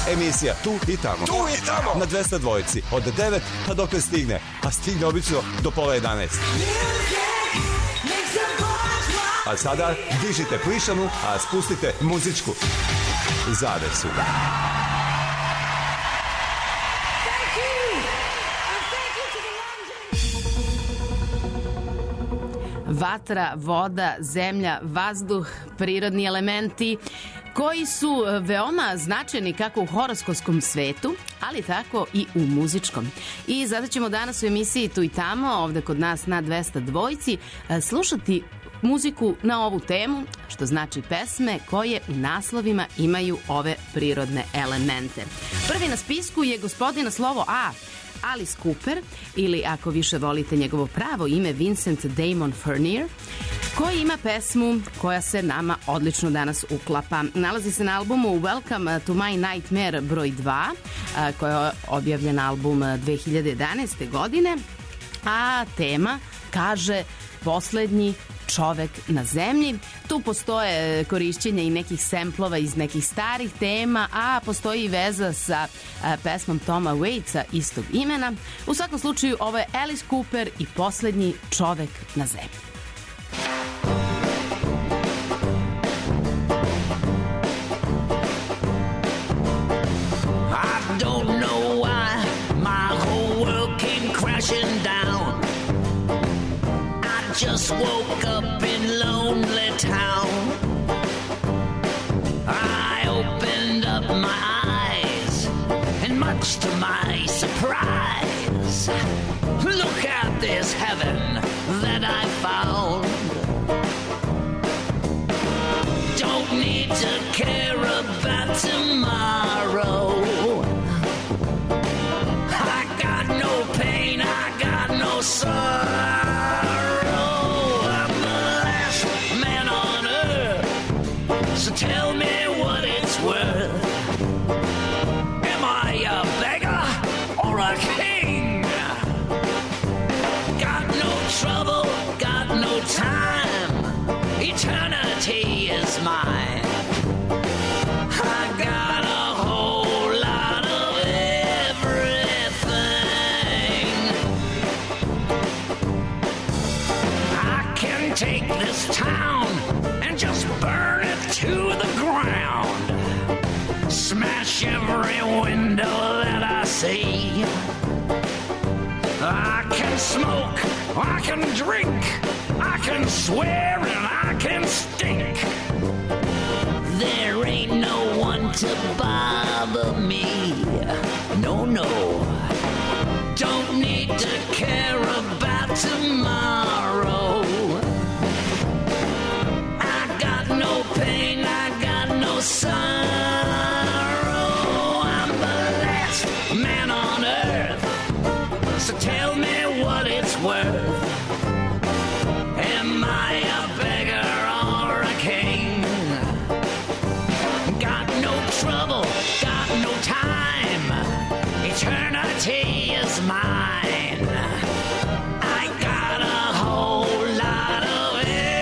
Emisija Tu i tamo. Na 202 od 9 pa dok ne stigne. A stigne obično do pola 11. A sada dižite plišanu, a spustite muzičku zavesu. Vatra, voda, zemlja, vazduh, prirodni elementi koji su veoma značajni kako u horoskopskom svetu, ali tako i u muzičkom. I zato ćemo danas u emisiji Tu i tamo, ovde kod nas na 202, slušati muziku na ovu temu, što znači pesme koje u naslovima imaju ove prirodne elemente. Prvi na spisku je gospodin na slovo A, Alice Cooper, ili ako više volite njegovo pravo ime, Vincent Damon Furnier, koji ima pesmu koja se nama odlično danas uklapa. Nalazi se na albumu Welcome to My Nightmare broj 2, koja je objavljen album 2011. godine, a tema kaže poslednji čovek na zemlji. Tu postoje korišćenje i nekih semplova iz nekih starih tema, a postoji i veza sa pesmom Toma Waitsa istog imena. U svakom slučaju, ovo je Alice Cooper i poslednji čovek na zemlji. I don't know why my whole world came crashing down. Just woke up in lonely town. I opened up my eyes, and much to my surprise, look at this heaven that I found. Don't need to care about tomorrow. I got no pain, I got no sorrow. So tell me what it's worth. Am I a beggar or a king? Got no trouble, got no time. Eternity is mine. I got a whole lot of everything. I can take this town and just burn it to the ground. Smash every window that I see. I can smoke, I can drink, I can swear and I can stink. There ain't no one to bother me. No, no. Don't need to care about tomorrow. No pain, I got no sorrow. I'm the last man on earth, so tell me what it's worth. Am I a beggar or a king? Got no trouble, got no time. Eternity is mine. I got a whole lot of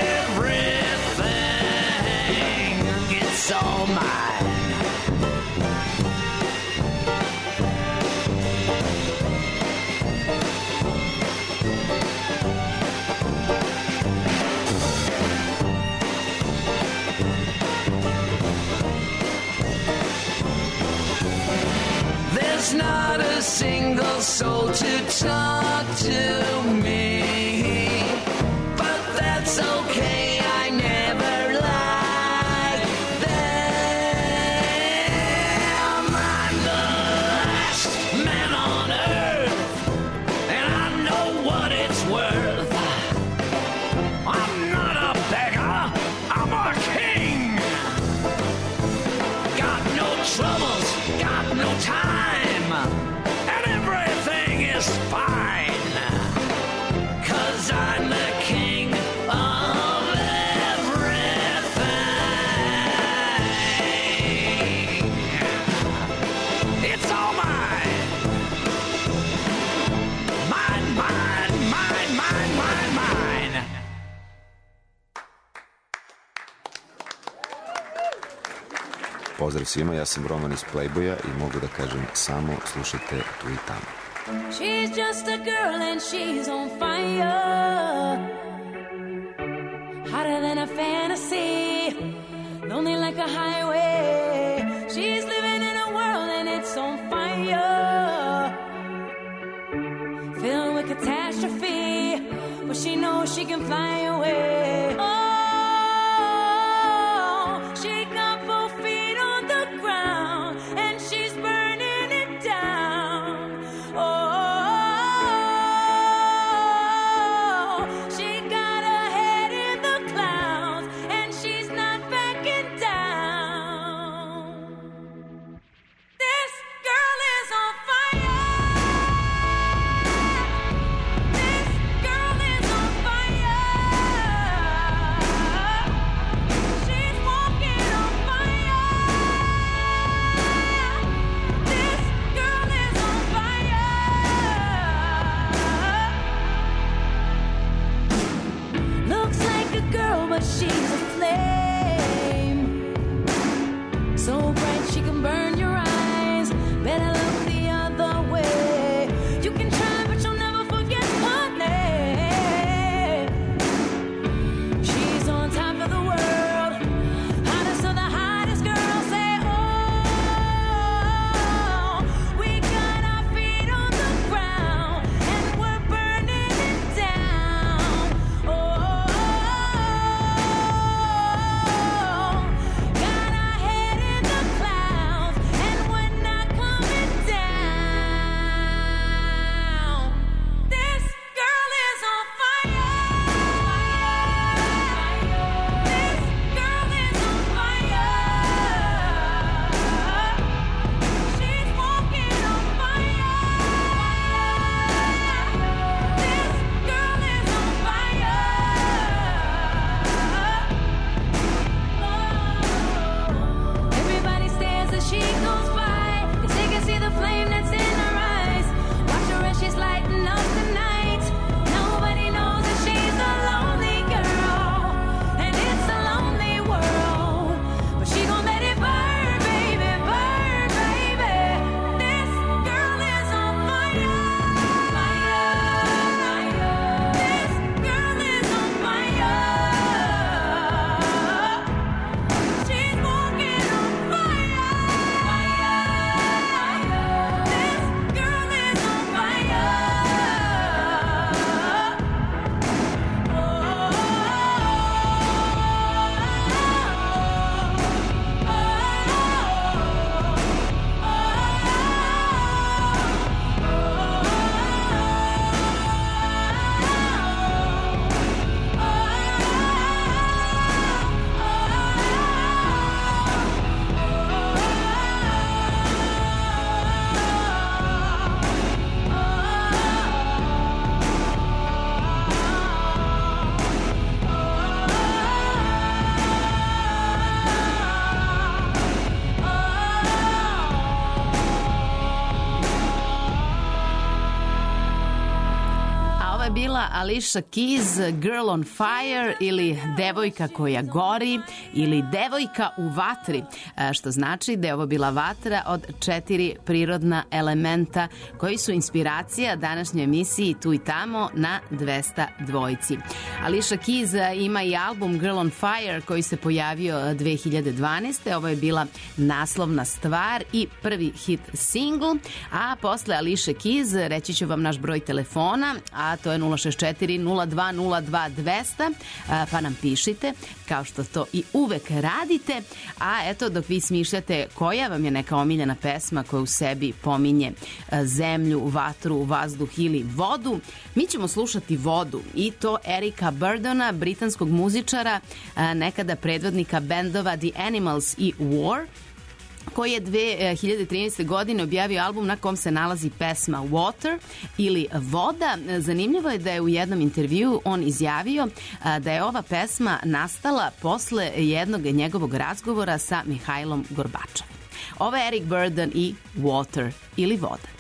it's all mine. There's not a single soul to talk to me, but that's okay, I never lied. I'm the last man on earth, and I know what it's worth. I'm not a beggar, I'm a king. Got no troubles, got no time, and everything is fine. Pozdrav svima, ja sam Roman iz Playboya i mogu da kažem samo slušajte Tu i tamo. She's just a girl and she's on fire, hotter than a fantasy, lonely like a highway. She's living in a world and it's on fire, filled with catastrophe, but she knows she can fly away. Oh, she got both feet on the ground and she's burning it down. Oh, she got her head in the clouds and she's not backing down. This girl is on fire. This girl is on fire. She's walking on fire. This girl is on fire. Looks like a girl, but she's a flame. So bright she can burn your eyes. Better look the other way. You can try, but you'll never forget her name. She's on top of the world, hottest of the hottest girls. Say, oh, we got our feet on the ground and we're burning it down. Oh, got our head in the clouds and we're not coming down. This girl is on fire. This girl is on fire. She's walking on fire. This girl is on fire. Everybody stares as she goes by, 'cause they can see the flame that's in her eyes. Watch her as she's lighting up the night. Nobody knows that she's a lonely girl, and it's a lonely world. But she gon' let it burn, baby, burn, baby. This girl is on fire. This girl is on fire. She's walking on fire. This girl is on fire. A ovo je bila Alicia Keys, Girl on Fire, ili Devojka koja gori, ili Devojka u vatri, što znači da je ovo bila vatra od 4 prirodna elementa koji su inspiracija današnjoj emisiji Tu i tamo na 200 dvojci. Alicia Keys ima i album Girl on Fire koji se pojavio 2012. Ovo je bila naslovna stvar i prvi hit single, a posle Alicia Keys reći ću vam naš broj telefona, a to je 064 0202 200, pa nam pišite kao što to i uvek radite. A eto, dok vi smišljate koja vam je neka omiljena pesma koja u sebi pominje zemlju, vatru, vazduh ili vodu, mi ćemo slušati vodu, i to Erika Burdona, britanskog muzičara, nekada predvodnika bendova The Animals i War, koji je 2013. godine objavio album na kom se nalazi pesma Water ili Voda. Zanimljivo je da je u jednom intervjuu on izjavio da je ova pesma nastala posle jednog njegovog razgovora sa Mihajlom Gorbačovim. Ovo je Erik Burdon i Water ili Voda.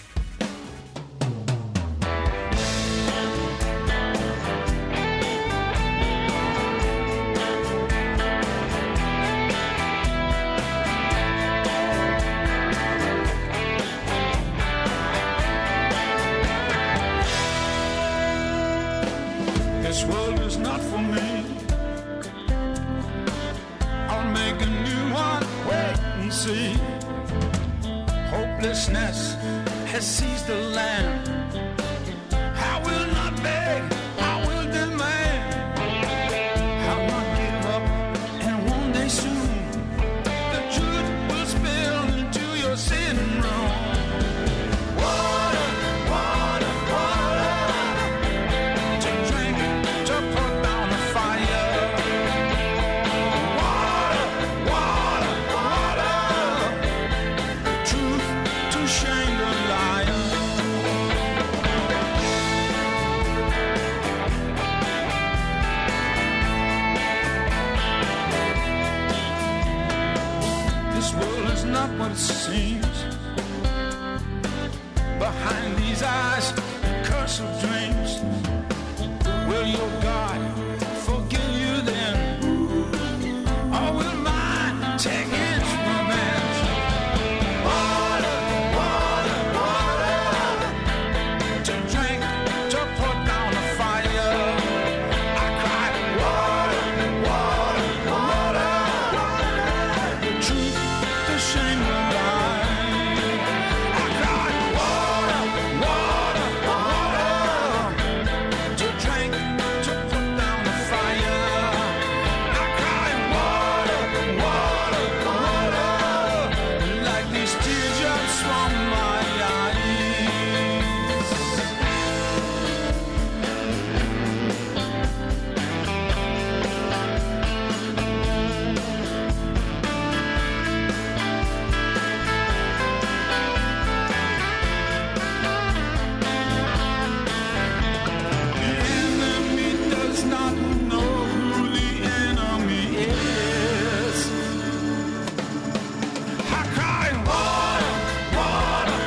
can see. Hopelessness has seized the land. I will not beg, I will demand. I'll not give up, and one day soon the truth will spill into your sitting room. Water, water, water, to drink, to put down the fire. Water, water, water, truth to shame the liar. This world is not what it seems. Behind these eyes, curse of dreams. Will your God forgive you then? Or will mine take its revenge? Water, water, water, to drink, to put down the fire. I cried, water, water, water, the truth to shame the lie. I cried, water, water, water, to drink, to put down the fire. I cried, water, water, water, like these teardrops from my eyes. The enemy does not know who the enemy is. I cried, water, water,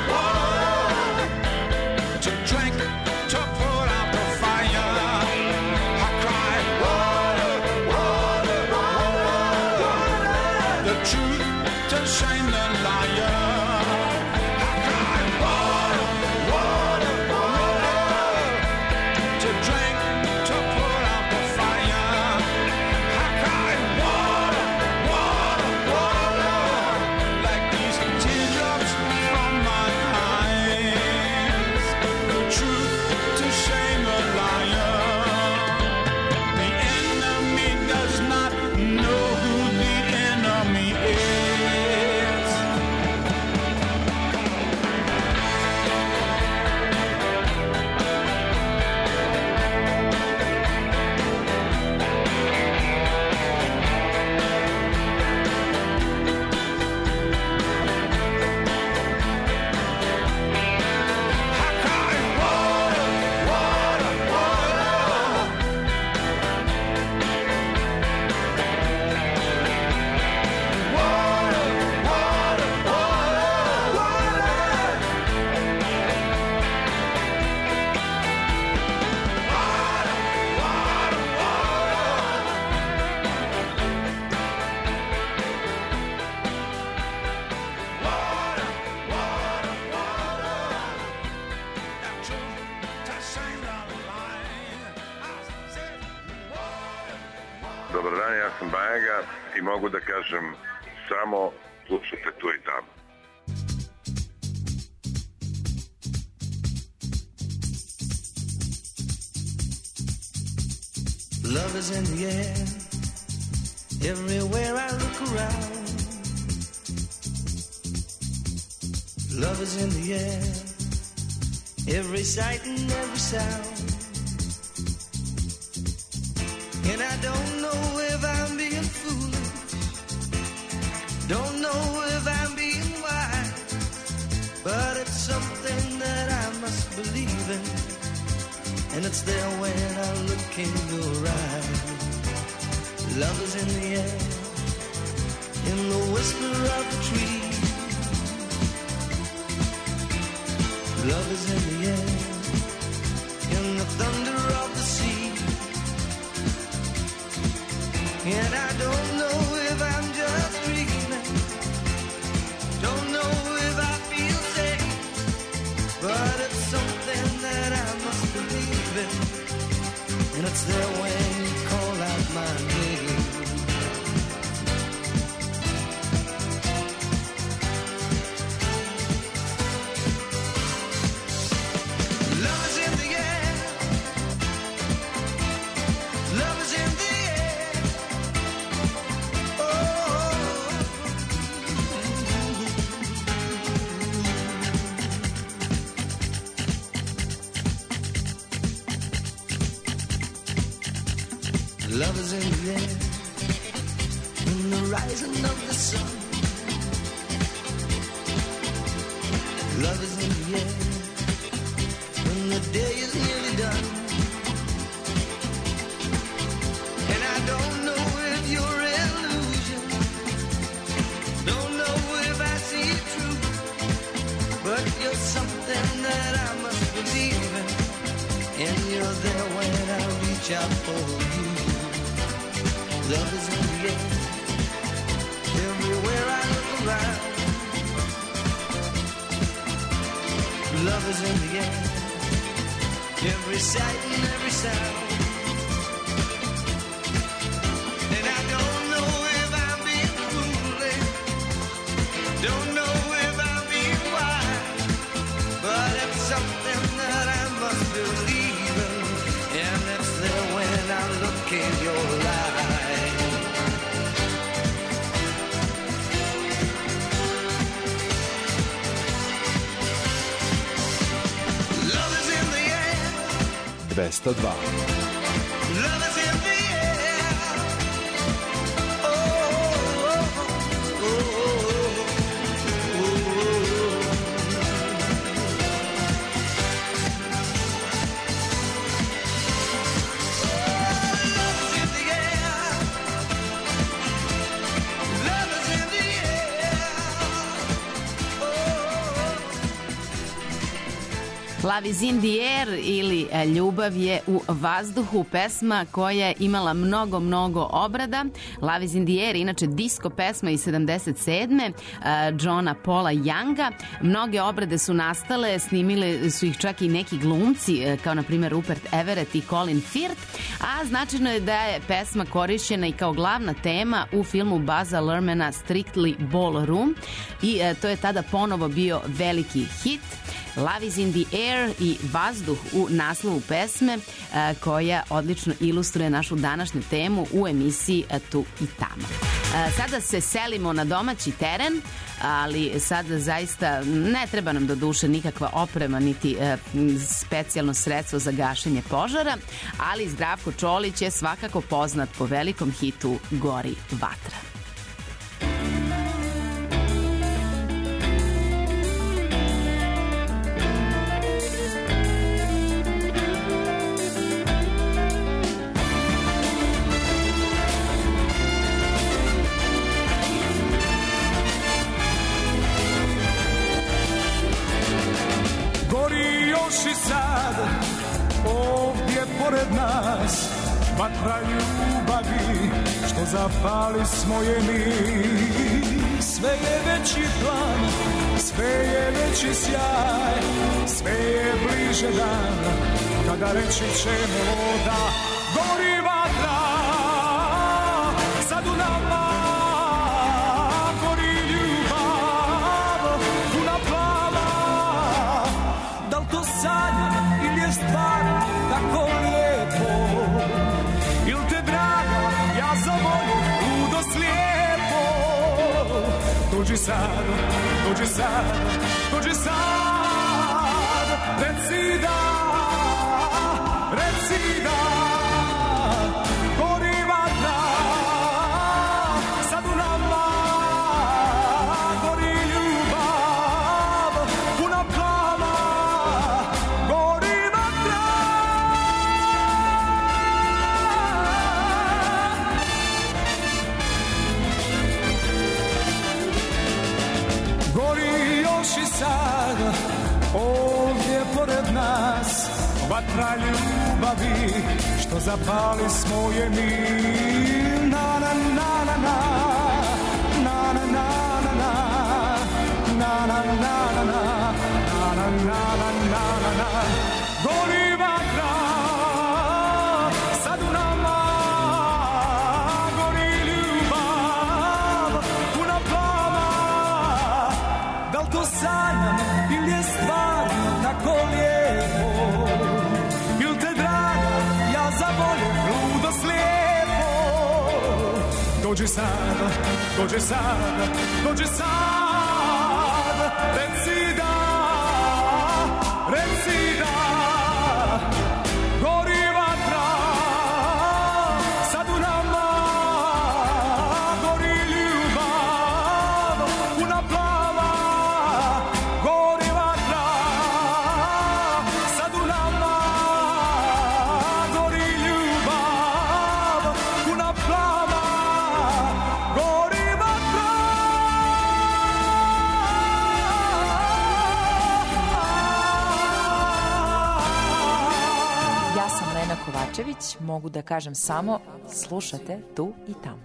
water, to drink, to put out the fire. I cried, water, water, water, the truth to shame the liar. I cried, water, water, water, to drink, to put out the fire. I cried, water, water, water, like these teardrops from my eyes. The truth to shame the liar. The enemy does not know who the enemy is. I cried, water, water, water, water, water, Dobar dan, ja sam Bajaga i mogu da kažem samo slušajte tu i tamo. Love is in the air, everywhere I look around. Love is in the air, every sight and every sound. And I don't know if I'm being foolish, don't know if I'm being wise, but it's something that I must believe in, and it's there when I look in your eyes. Love is in the air, in the whisper of the tree. Love is in the air, in the thunder of the sea. And I don't know if I'm just dreaming, don't know if I feel safe, but it's something that I must believe in, and it's there when you call out my name. there in the rising of the sun. Love is in the air when the day is nearly done. And I don't know if you're illusion, don't know if I see it true, but you're something that I must believe in, and you're there when I reach out for you. Love is in the air everywhere I look around. Love is in the air, every sight and every sound. And I don't know if I'm being foolish, don't know if I'm being wise, but it's something that I must believe in, and it's there when I look in your eyes. Love is in the air. 202. Love is in the air. Oh, oh, oh, oh, Love is in the air. Love is in the air. Love is in the air ili Ljubav je u vazduhu, pesma koja je imala mnogo obrada. Love is in the air, inače disco pesma iz 77. Johna Paula Younga. Mnoge obrade su nastale, snimile su ih čak i neki glumci, kao na primjer Rupert Everett i Colin Firth, a značajno je da je pesma korišćena i kao glavna tema u filmu Buzza Lermana Strictly Ballroom i to je tada ponovo bio veliki hit. Love is in the air i vazduh u naslovu pesme koja odlično ilustruje našu današnju temu u emisiji Tu i tamo. Sada se selimo na domaći teren, ali sada zaista ne treba nam do duše nikakva oprema niti specijalno sredstvo za gašenje požara, ali Zdravko Čolić je svakako poznat po velikom hitu Gori vatra. I sad ovdje pored nas vatra ljubavi što zapali smo je mi. Sve je veći plan, sve je veći sjaj, sve je bliže dan kada reći ćemo da gori vatra. Sad u nama gori ljubav, puna plava. Da li to sanjam ili je stvarno tako lijepo? Ili te draga, ja zavolim ludo slijepo? Dođi sad, dođi sad, dođi sad, reci da, reci da. Gori vatra, sad u nama gori ljubav, puna plava. Gori vatra. Gori još i sad ovdje pored nas vatra ljubavi što zapali smo je mi. Na na na na na na na na na na na na na na na na na. Gori vatra, sad u nama gori ljubav, puna plava. Da li to sanjam ili je stvarno tako lijepo? Ili te draga, ja zavolim ludo slijepo? Dođi sad, dođi sad, dođi sad, reci da, reci da. Gori vatra, sad u nama Kovačević. Mogu da kažem samo slušate tu i tamo.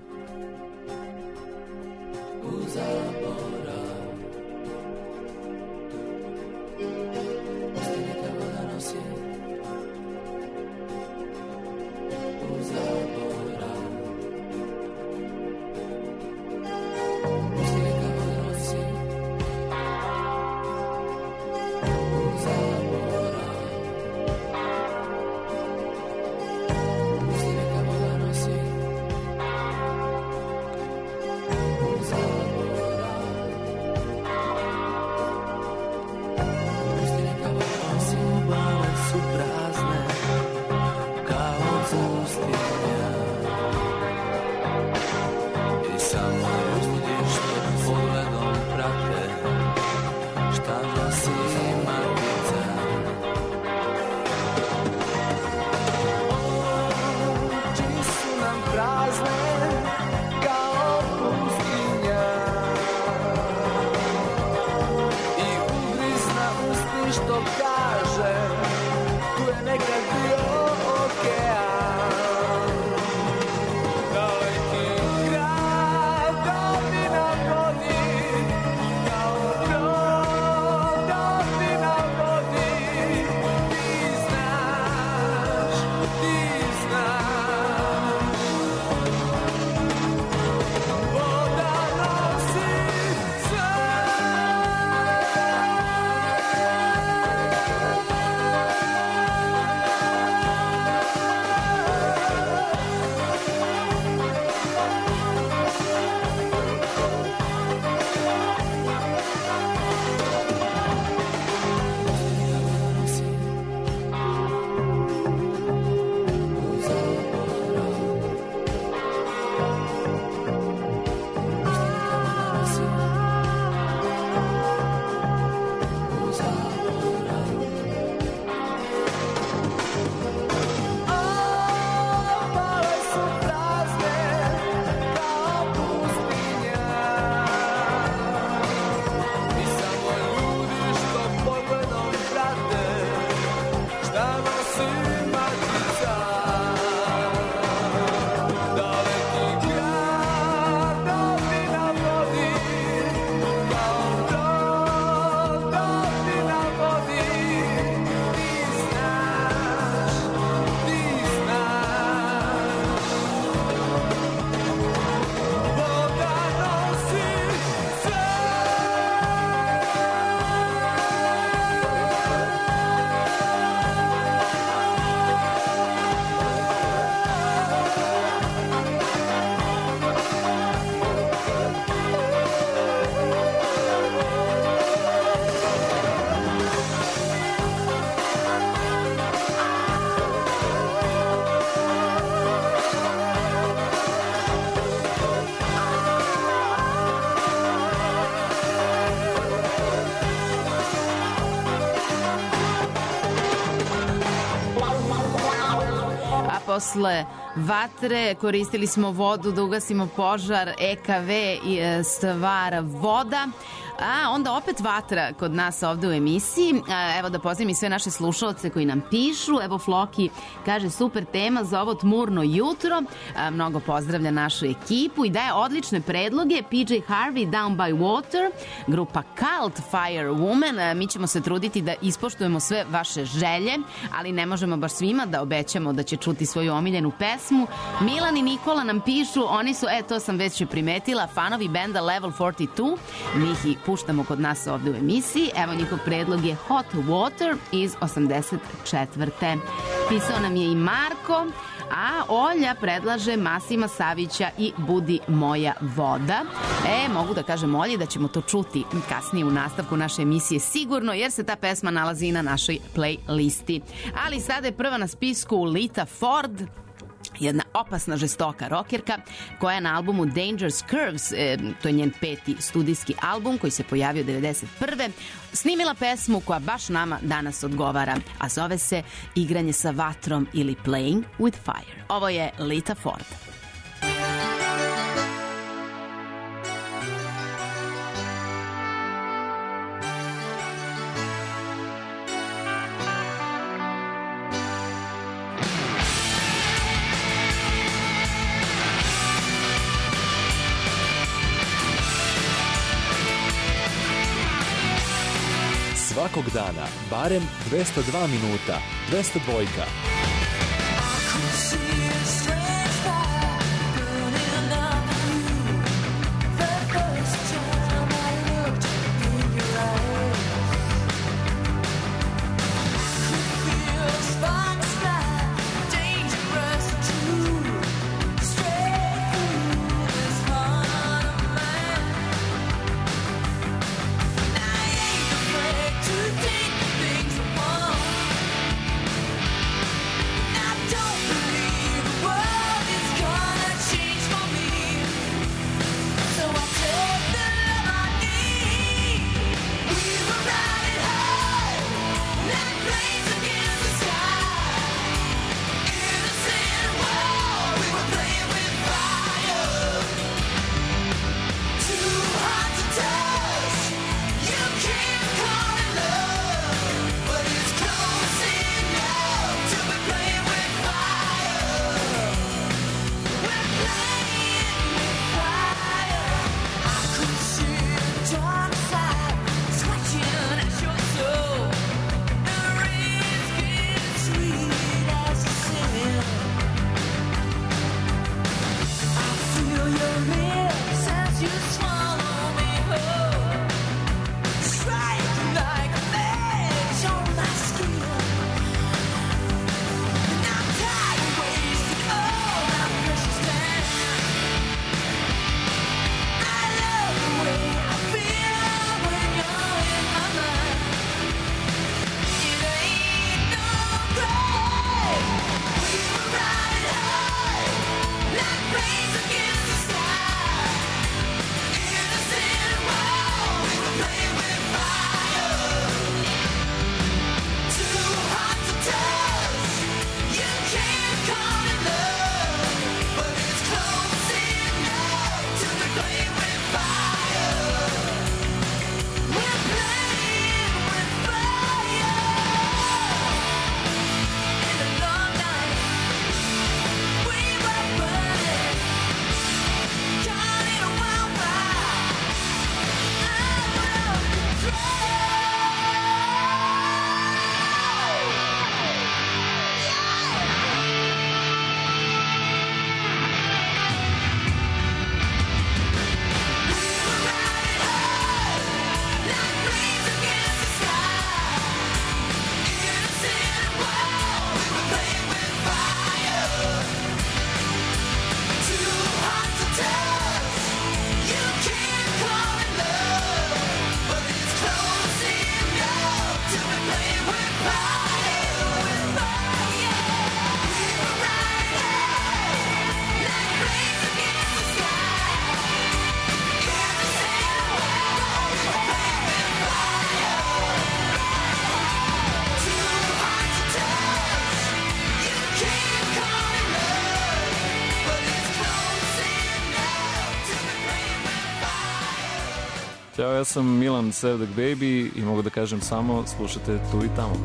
Posle vatre koristili smo vodu da ugasimo požar, EKV i stvar voda. A onda opet vatra kod nas ovde u emisiji. Evo da pozdravim i sve naše slušalce koji nam pišu. Evo Floki kaže super tema za ovo tmurno jutro. Mnogo pozdravlja našu ekipu i daje odlične predloge. PJ Harvey, Down by Water, grupa Cult, Fire Woman. Mi ćemo se truditi da ispoštujemo sve vaše želje, ali ne možemo baš svima da obećamo da će čuti svoju omiljenu pesmu. Milan i Nikola nam pišu, oni su, to sam već primetila, fanovi benda Level 42. Mi ih puštamo kod nas ovde u emisiji. Evo njihov predlog je Hot Water iz 84. Pisao nam je i Marko, a Olja predlaže Masima Savića i Budi moja voda. Mogu da kažem Olji da ćemo to čuti kasnije u nastavku naše emisije sigurno, jer se ta pesma nalazi i na našoj playlisti. Ali sada je prva na spisku Lita Ford, jedna opasna žestoka rokerka koja je na albumu Dangerous Curves, to je njen 5. studijski album koji se pojavio 1991. snimila pesmu koja baš nama danas odgovara, a zove se Igranje sa vatrom ili Playing with Fire. Ovo je Lita Ford. svakog dana, barem 202 minuta, 202. Ćao, ja sam Milan Sevdak Baby i mogu da kažem samo slušajte tu i tamo.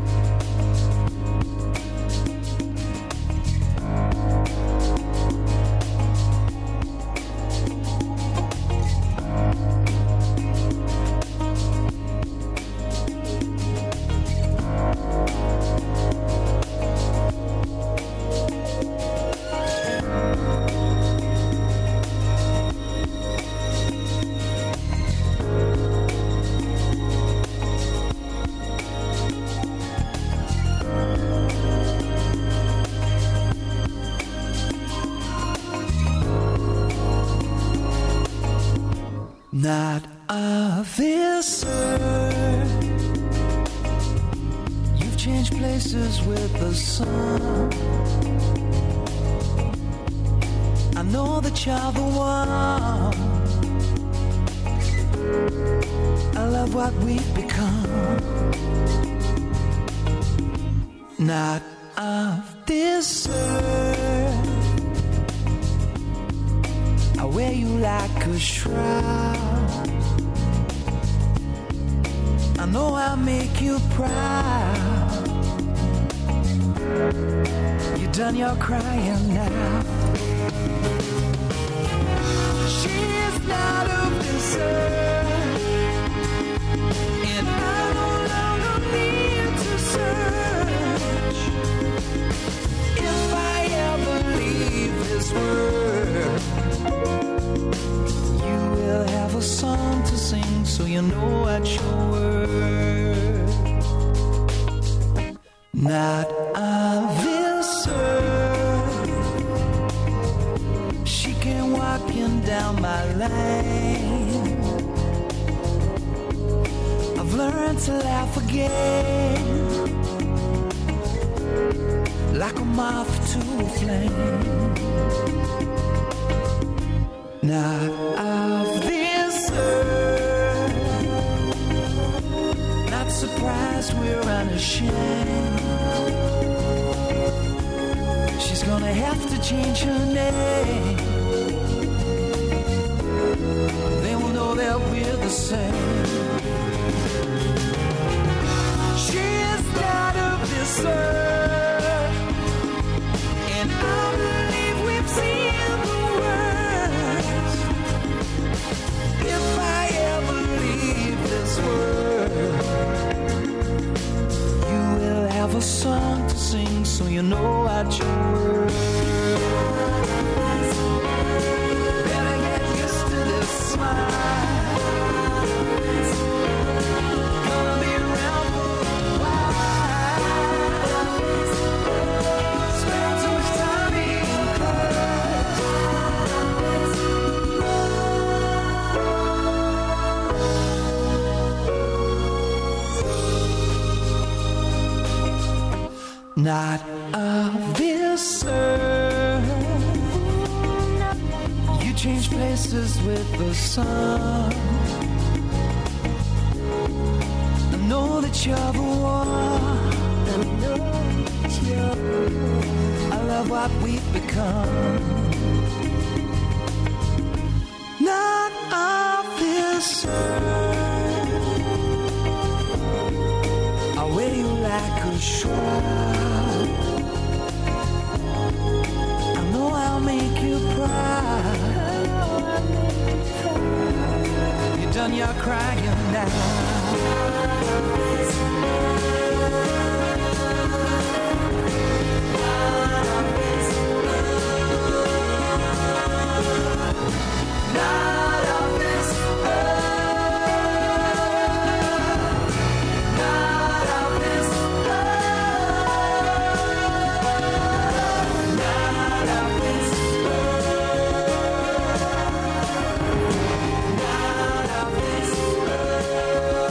Not of this earth. You've changed places with the sun. I know that you're the one. I love what we've become. Not of this earth. I wear you like a shroud. I know I'll make you proud. You're done your crying now. She's not of this earth, and I no longer you know what your word. Not on this earth. She came walking down my lane. I've learned to laugh again, like a moth to a flame. Not of this earth. Not surprised we're unashamed. She's gonna have to change her name. They will know that we're the same. She is not of this earth, and I believe we've seen the worst. If I ever leave this world, you will have a song to sing, so you know what your word. Better get used to this smile. Gonna be around for a while. Spend too much time being not of this earth. You change places with the sun. I know that you're the one. I love what we've become. Not of this earth. I'll wear you like a shroud. I know I'll make you proud. You're done your crying now. Not of this earth. Not of this earth. Not of this earth. Not of this earth.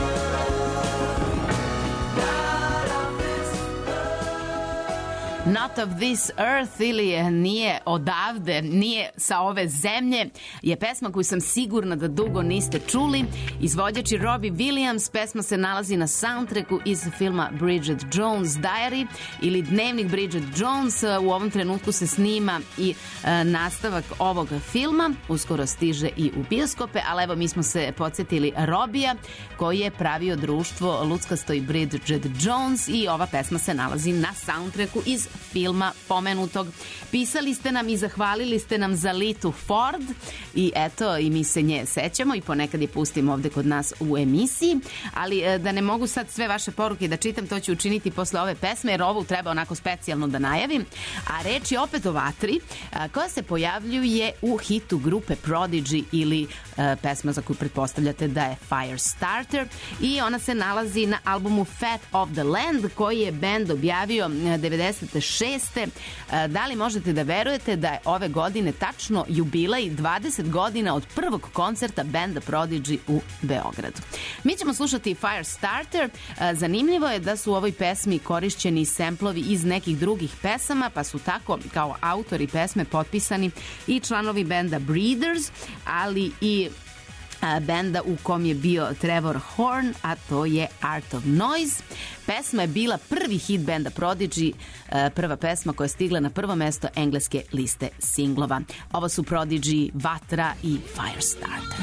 Not of this earth. Not of this earth ili nije odavde, nije sa ove zemlje je pesma koju sam sigurna da dugo niste čuli. Izvođač je Robbie Williams, pesma se nalazi na soundtracku iz filma Bridget Jones' Diary ili Dnevnik Bridget Jones. U ovom trenutku se snima i nastavak ovog filma, uskoro stiže i u bioskope, ali evo mi smo se podsjetili Robija koji je pravio društvo Luckasto i Bridget Jones i ova pesma se nalazi na soundtracku iz filma pomenutog. Pisali ste nam i zahvalili ste nam za Litu Ford i eto i mi se nje sećamo i ponekad je pustimo ovde kod nas u emisiji, ali da ne mogu sad sve vaše poruke da čitam, to ću učiniti posle ove pesme jer ovu treba onako specijalno da najavim, a reč je opet o vatri koja se pojavljuje u hitu grupe Prodigy ili pesma za koju pretpostavljate da je Firestarter i ona se nalazi na albumu Fat of the Land koji je band objavio 96. Da li možete da verujete da je ove godine tačno jubilej 20 godina od prvog koncerta benda Prodigy u Beogradu. Mi ćemo slušati Firestarter. Zanimljivo je da su u ovoj pesmi korišćeni semplovi iz nekih drugih pesama, pa su tako kao autori pesme potpisani i članovi benda Breeders, ali i benda u kom je bio Trevor Horn, a to je Art of Noise. Pesma je bila prvi hit benda Prodigy, prva pesma koja je stigla na prvo mesto engleske liste singlova. Ovo su Prodigy, Vatra i Firestarter.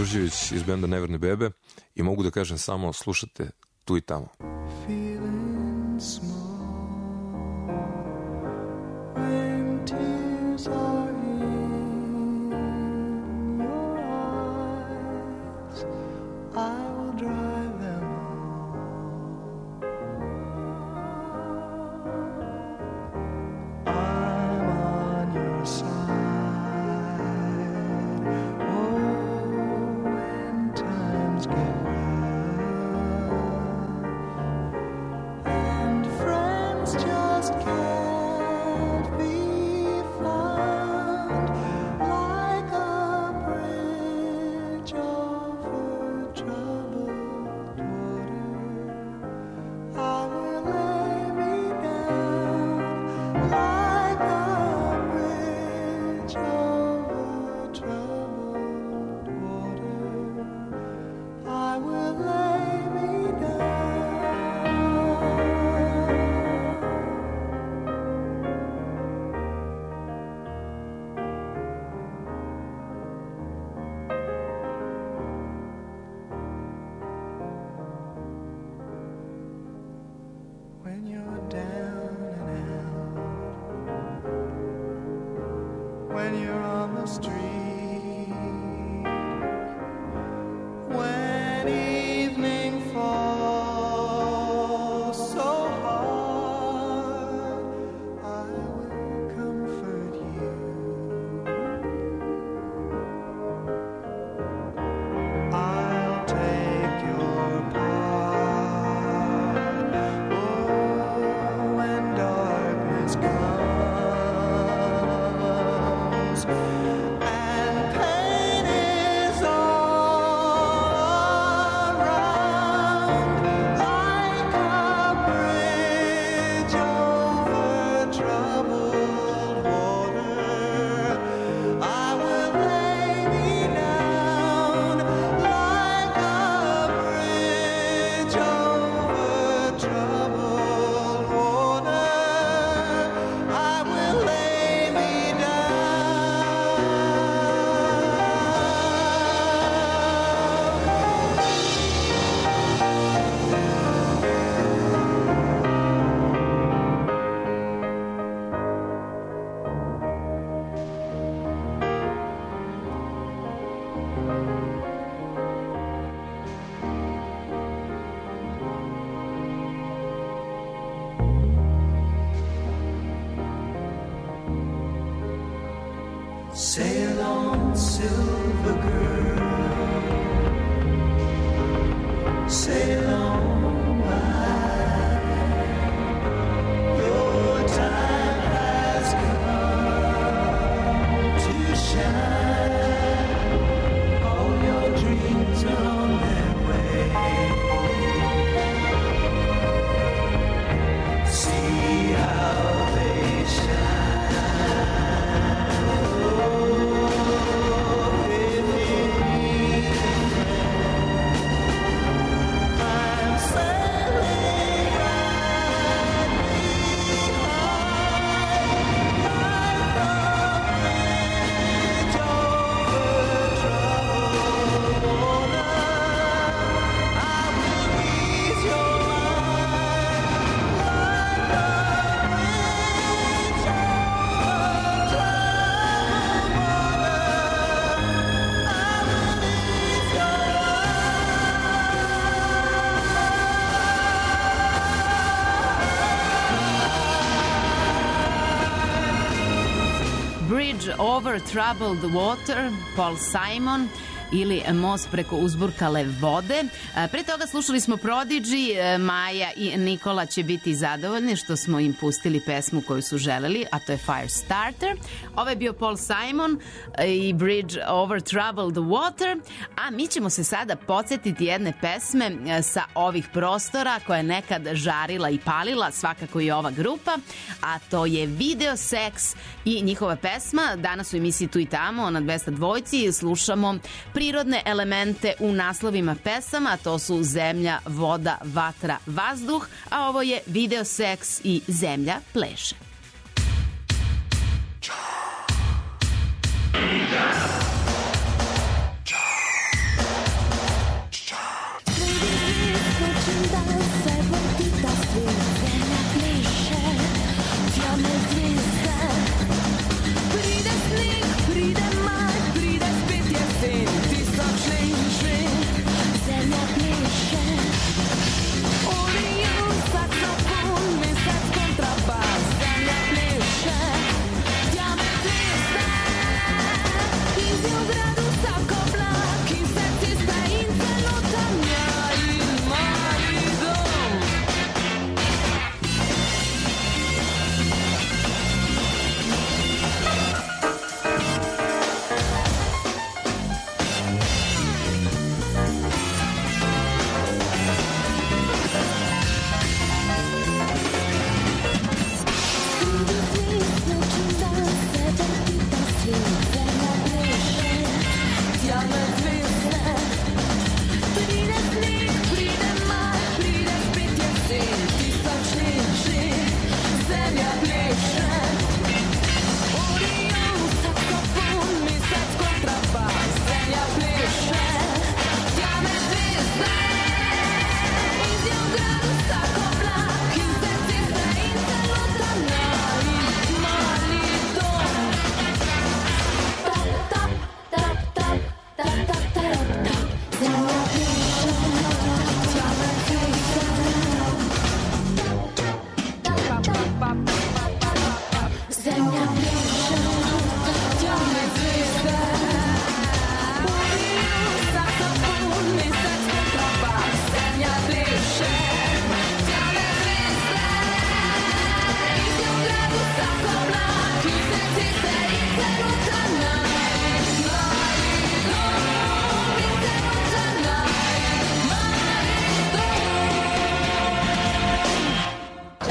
Đurđević iz benda Neverne bebe i mogu da kažem samo slušate tu i tamo. Feeling small when tears are in your eyes. I will dry them all. I'm on your side. Oh, when times get and friends just can't be found, like a bridge over troubled water. I will lay me down, like a bridge over troubled water. I will lay me down. When you're down and out, when you're on the street, when evening falls so hard, I will comfort you. I'll take your part. Oh, when darkness comes and pain is all around, like a bridge over troubled water, I will lay me down, like a bridge over troubled water. I will lay me sail on, silver girl, sail on by. Your time has come to shine. All your dreams are on their way. See how they shine. Bridge over troubled water, Paul Simon, ili Most preko uzburkale vode. Pre toga slušali smo Prodigy, Maja i Nikola će biti zadovoljni što smo im pustili pesmu koju su želeli, a to je Firestarter. Ovo je bio Paul Simon i Bridge over troubled water, a mi ćemo se sada podsjetiti jedne pesme sa ovih prostora koja je nekad žarila i palila, svakako i ova grupa, a to je Video Sex i njihova pesma. Danas u emisiji Tu i tamo na 202 slušamo prirodne elemente u naslovima pesama, a to su zemlja, voda, vatra, vazduh, a ovo je Video Sex i Zemlja pleše.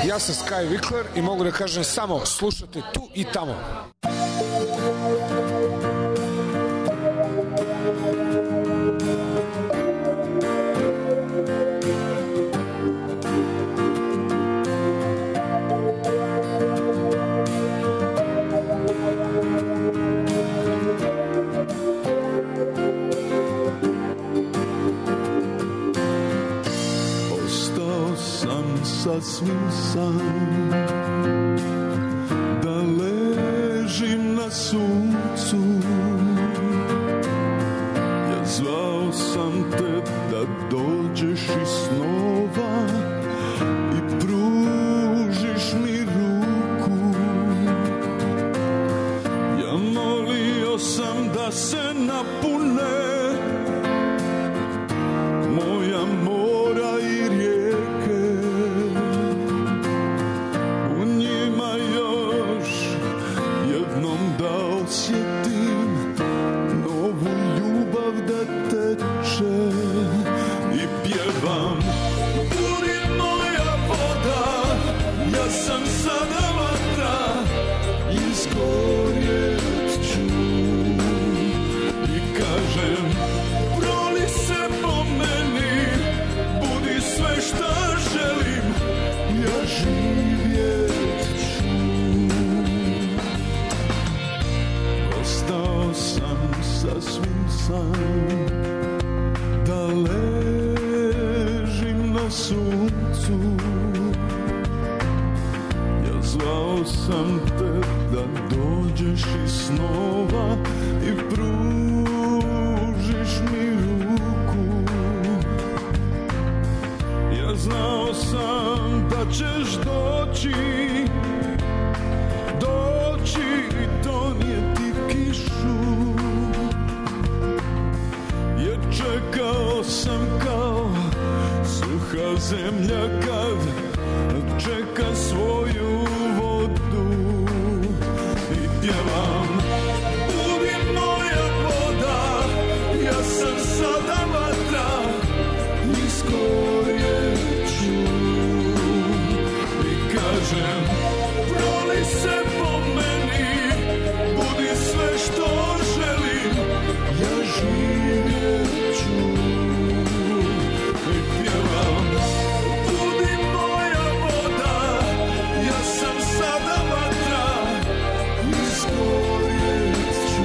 Ja sam Sky Vikler i mogu da kažem samo slušate tu i tamo. Sasvim sam da ležim na suncu, ja zvao sam te da dođeš iz snova i pružiš mi ruku, ja molio sam da se napune moja mora i rijeke, da osjetim novu ljubav da teče i pjevam. Budi moja voda, ja sam sada vatra, izgorjet ću i kažem proli se po meni, budi sve šta želim, ja živjet ću. Ostao sam sasvim sam da ležim na suncu, ja zvao sam te da dođeš iz snova i pružiš mi ruku, ja znao sam da ćeš doći i donijeti kišu, jer čekao sam kao suha zemlja kad čeka svoju vodu i pjevam. Budi moja voda, ja sam sada vatra, izgorjet ću i kažem proli se po meni, budi sve što želim, ja živjet ću i pjevam. Budi moja voda, ja sam sada vatra, izgorjet ću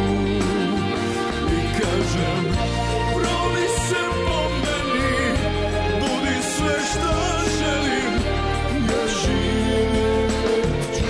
i kažem proli se po meni, budi sve što želim, ja živjet ću.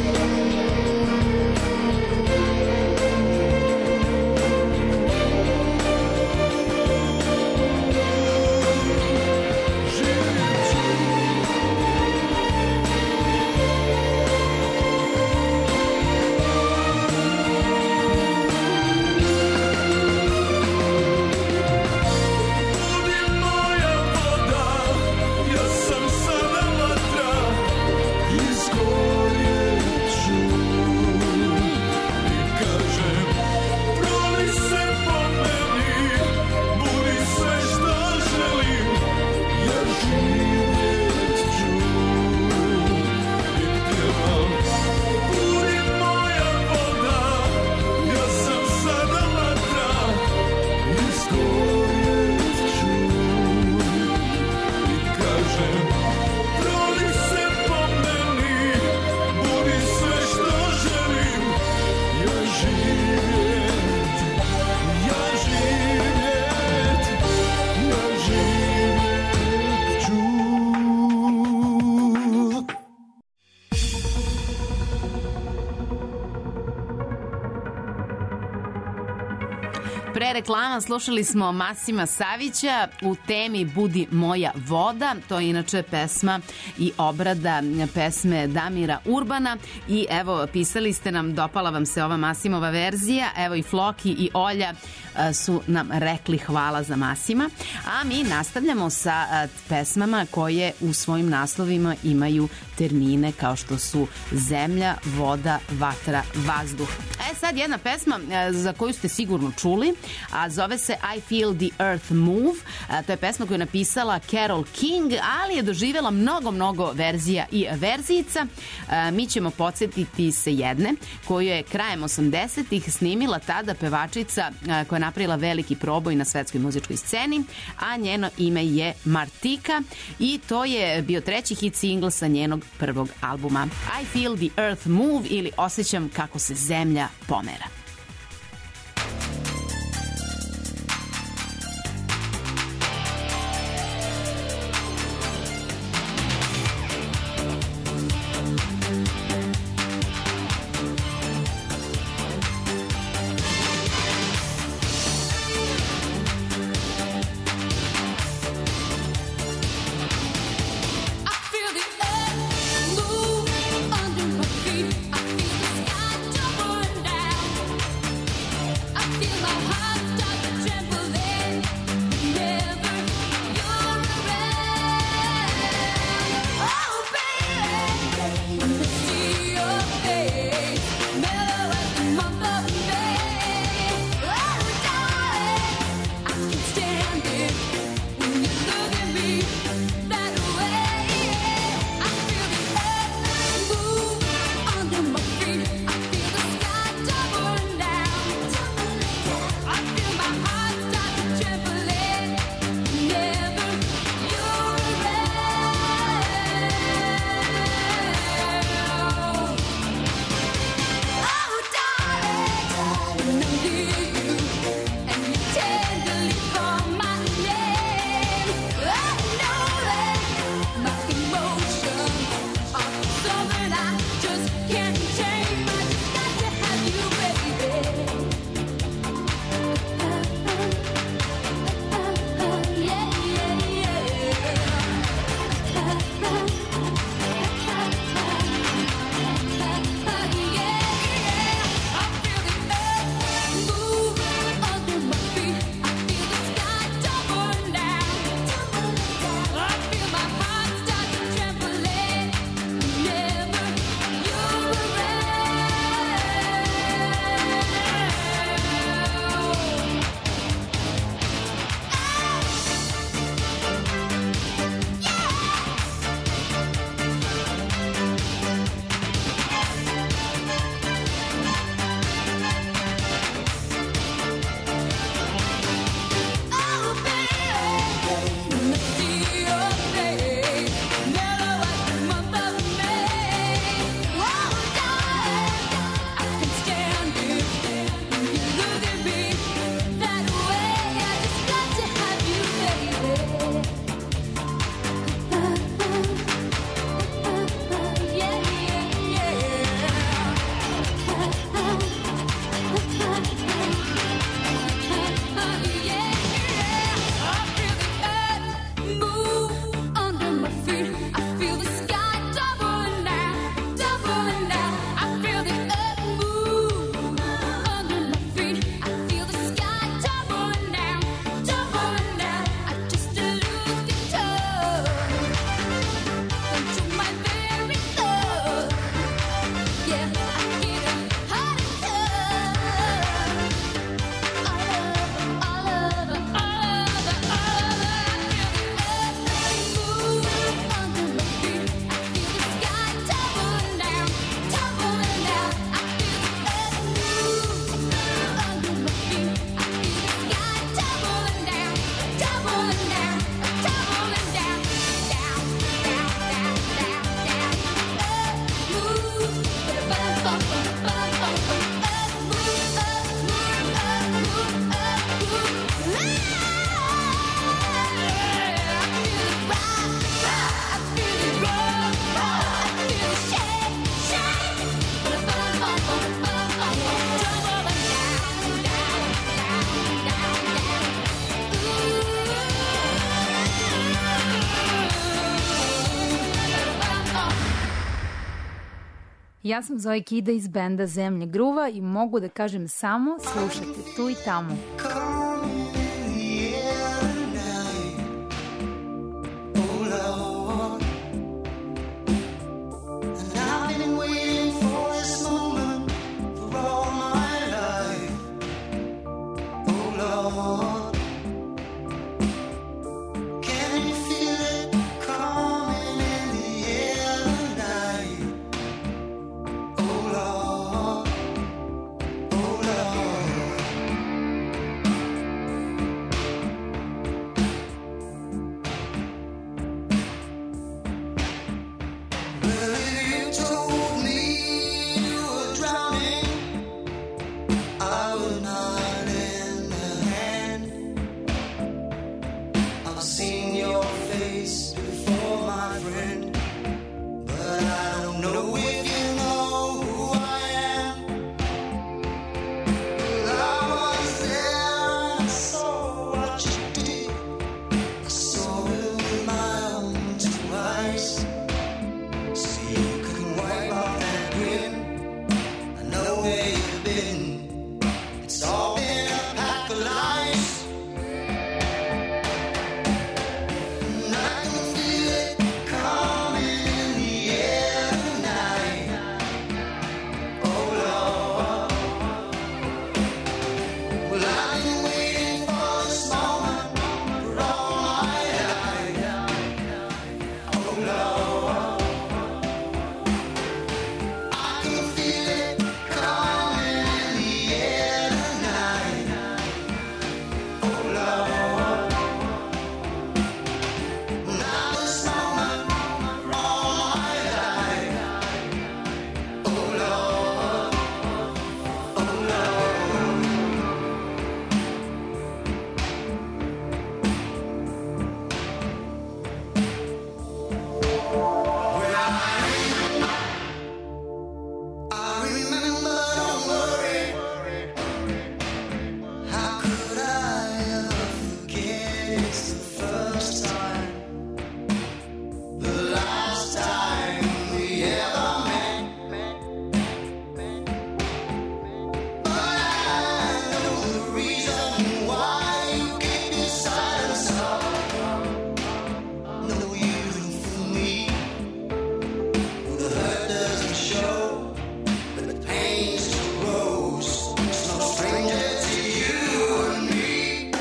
Pre reklama slušali smo Masima Savića u temi Budi moja voda. To je inače pesma i obrada pesme Damira Urbana. I evo, pisali ste nam, dopala vam se ova Masimova verzija. Evo i Floki i Olja su nam rekli hvala za Masima. A mi nastavljamo sa pesmama koje u svojim naslovima imaju termine kao što su zemlja, voda, vatra, vazduh. Sad jedna pesma za koju ste sigurno čuli a zove se I Feel the Earth Move. To je pesma koju je napisala Carole King, ali je doživjela mnogo verzija i verzijica. Mi ćemo podsjetiti se jedne koju je krajem 80-ih snimila tada pevačica koja je napravila veliki proboj na svetskoj muzičkoj sceni, a njeno ime je Martika i to je bio treći hit singl sa njenog prvog albuma. I Feel the Earth Move ili Osjećam kako se zemlja pomera. Ja sam Zoe Kida iz benda Zemlje gruva i mogu da kažem samo slušajte tu i tamo. Oh face. See, you couldn't wipe off that grin. I know where you've been. It's all been a pack of lies. And I can feel it coming in the air tonight. Oh Lord. Well, I've been waiting for this moment for all my life. Oh Lord. I can feel it coming in the air tonight. Oh Lord. Well, I've been smoking for all my life. Oh Lord. Oh Lord. Well, I remember, don't worry. How could I ever forget? It's the first time, the last time we ever met. But I know the reason why you keep your silence up. No, you don't fool me. The hurt doesn't show, but the pain still grows. It's no stranger to you and me.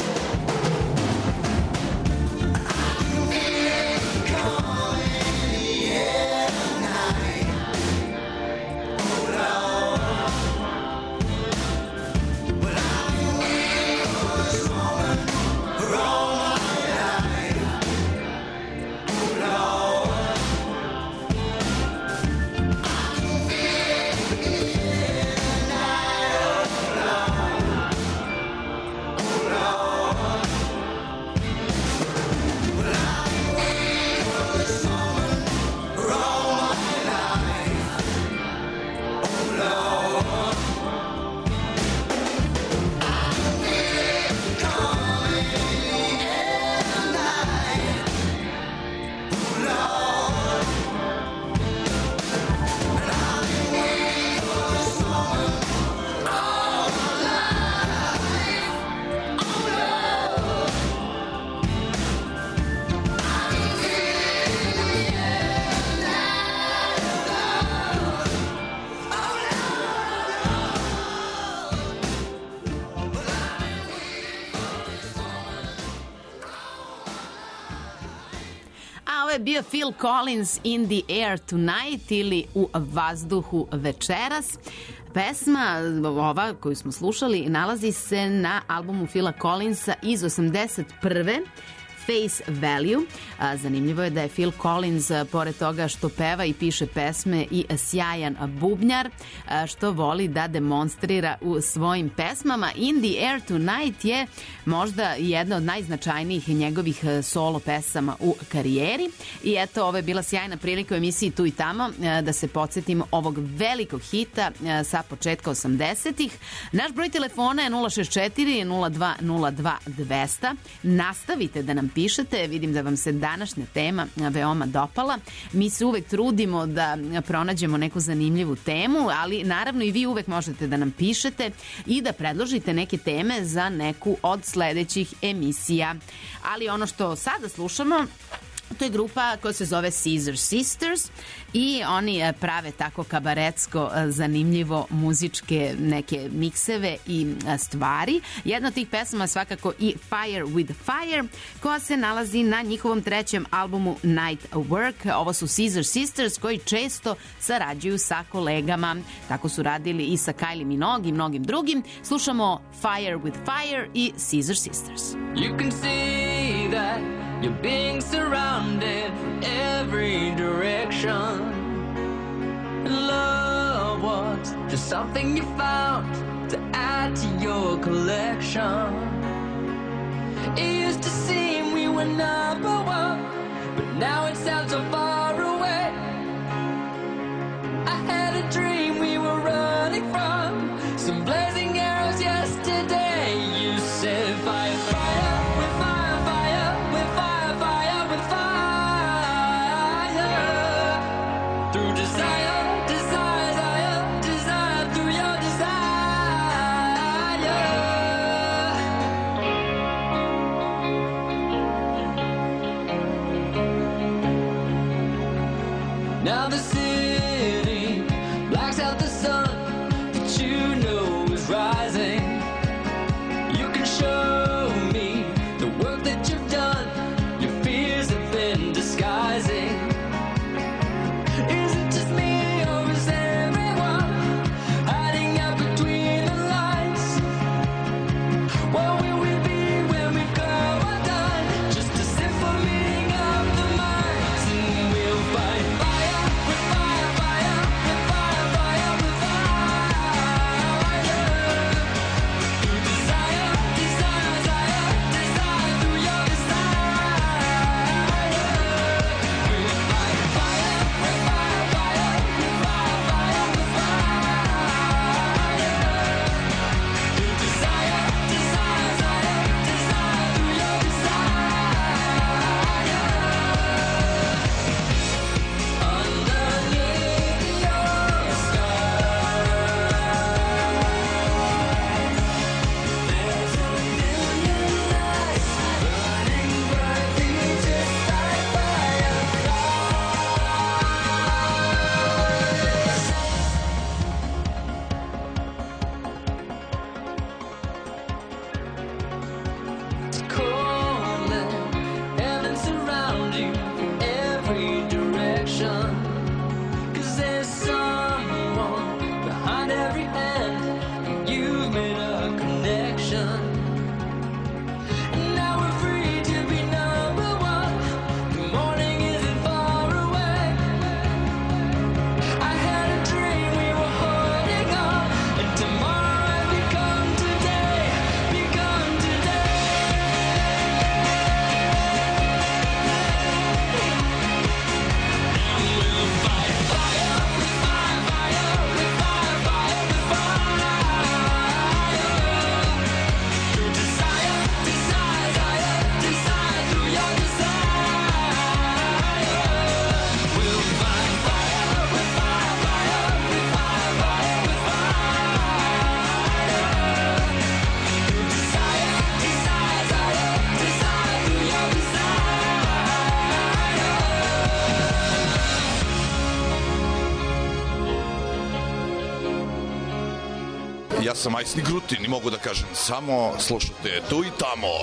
I can feel it coming in the air tonight. Oh Lord. Well, I've been waiting for this moment for all my life. Oh Lord. A ovo je bio Phil Collins In the Air Tonight ili U vazduhu večeras. Pesma, ova koju smo slušali, nalazi se na albumu Phila Collinsa iz 81. Face Value. Zanimljivo je da je Phil Collins, pored toga što peva i piše pesme, i sjajan bubnjar, što voli da demonstrira u svojim pesmama. In the Air Tonight je možda jedna od najznačajnijih njegovih solo pesama u karijeri. I eto, ovo je bila sjajna prilika u emisiji Tu i tamo da se podsjetimo ovog velikog hita sa početka 80-ih. Naš broj telefona je 064 02 02 200. Nastavite da nam pišete, vidim da vam se današnja tema veoma dopala. Mi se uvek trudimo da pronađemo neku zanimljivu temu, ali naravno i vi uvek možete da nam pišete i da predložite neke teme za neku od sledećih emisija. Ali ono što sada slušamo, to je grupa koja se zove Scissor Sisters i oni prave tako kabaretsko zanimljivo muzičke neke mikseve i stvari. Jedna od tih pesama je svakako i Fire with Fire, koja se nalazi na njihovom trećem albumu Night Work. Ovo su Scissor Sisters koji često sarađuju sa kolegama. Tako su radili i sa Kylie Minogue i mnogim drugim. Slušamo Fire with Fire i Scissor Sisters. You can see that you're being surrounded from every direction. Love was just something you found to add to your collection. It used to seem we were number one, but now it sounds so far away. I had a dream we were running from some blazing arrows yesterday. You said fire, fire, with fire, fire, with fire, fire, with fire. Now the city blacks out the sun that you know is rising. You can show me the work that you've done, your fears have been disguising. Is it just me or is everyone hiding out between the lines? Where will we be when we go undone? Just a simple meeting of the minds, and we'll fight fire with fire, fire with fire, fire with fire. Through desire, desire, desire, desire, through your desire. We'll fight fire with fire, fire with fire, fire with fire. Through desire, desire, desire, desire, through your underneath your stars, there's a million lights burning brightly just like calling, heaven surround you from every direction. 'Cause there's someone behind every hand, and you've made a connection. And now we're free to be number one. The morning isn't far away. I had a dream we were holding on, and tomorrow has become today, become today. We'll fight fire with fire, fire with fire, fire with fire. Through desire, desire, desire, desire, through your desire. We'll fight fire with fire, fire with fire, fire with fire. Through desire, desire, desire, desire, through your Ja sam Majsni Grutin i mogu da kažem samo slušajte tu i tamo.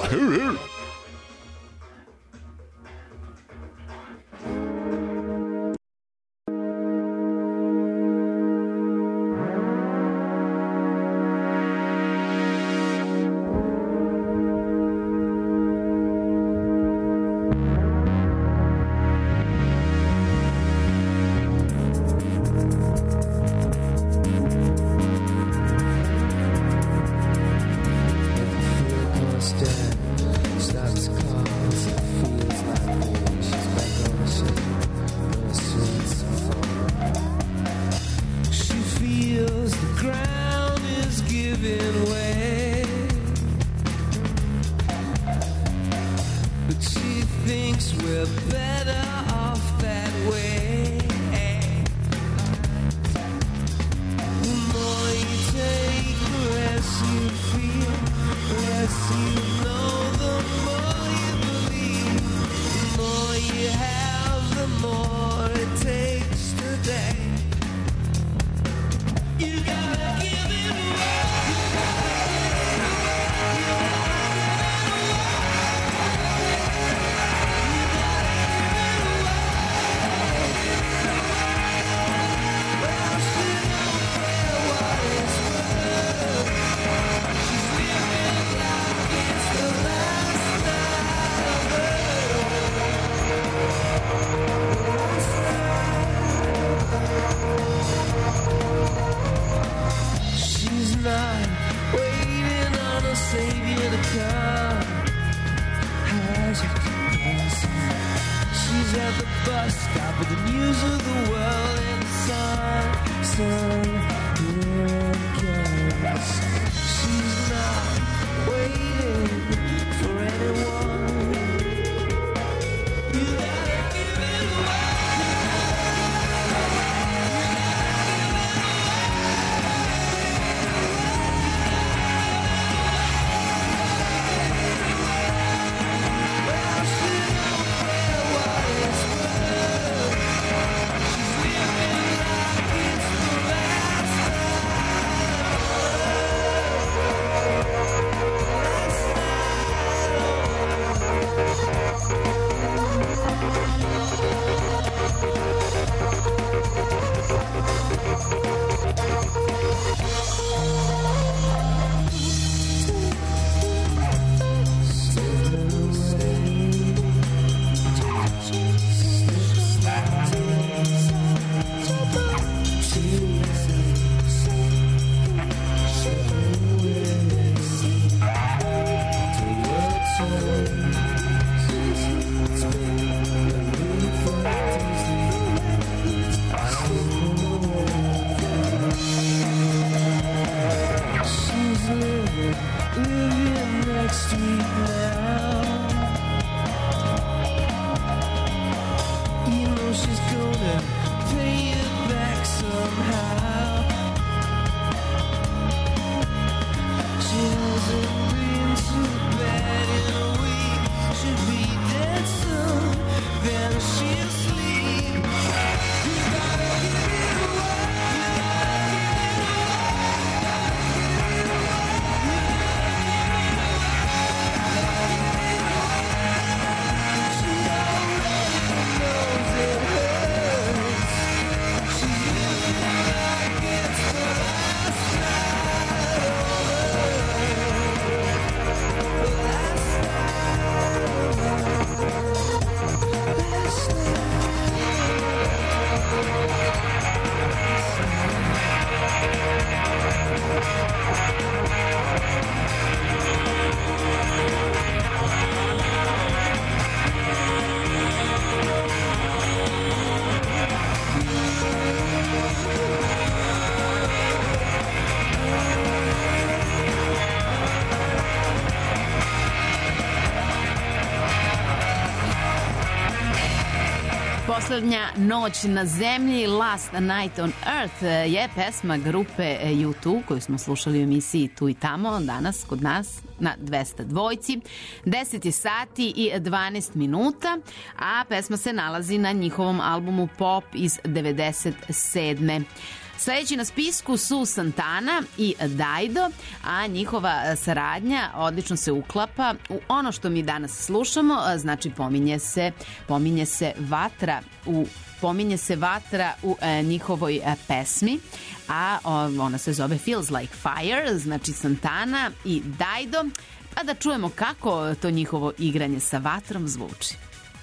She feels the ground is giving way, but she thinks we're better off that way. The more you take, the less you feel, the less you know, the more you believe. The more you have, the more it takes today. You gotta give it She's not waiting on a savior to come. Hasn't dancing. She's at the bus stop with the news of the world in the sun. Here it comes. She's not waiting for anyone. You gotta give it away. Well, she don't care what it's worth. She's Poslednja noć na zemlji, Last Night on Earth, je pesma grupe U2 koju smo slušali u emisiji Tu i tamo, danas kod nas na 202. 10 je sati i 12 minuta, a pesma se nalazi na njihovom albumu Pop iz 97. Sledeći na spisku su Santana i Dajdo, a njihova saradnja odlično se uklapa u ono što mi danas slušamo, znači pominje se vatra u njihovoj pesmi, a ona se zove Feels Like Fire, znači Santana i Dajdo, pa da čujemo kako to njihovo igranje sa vatrom zvuči.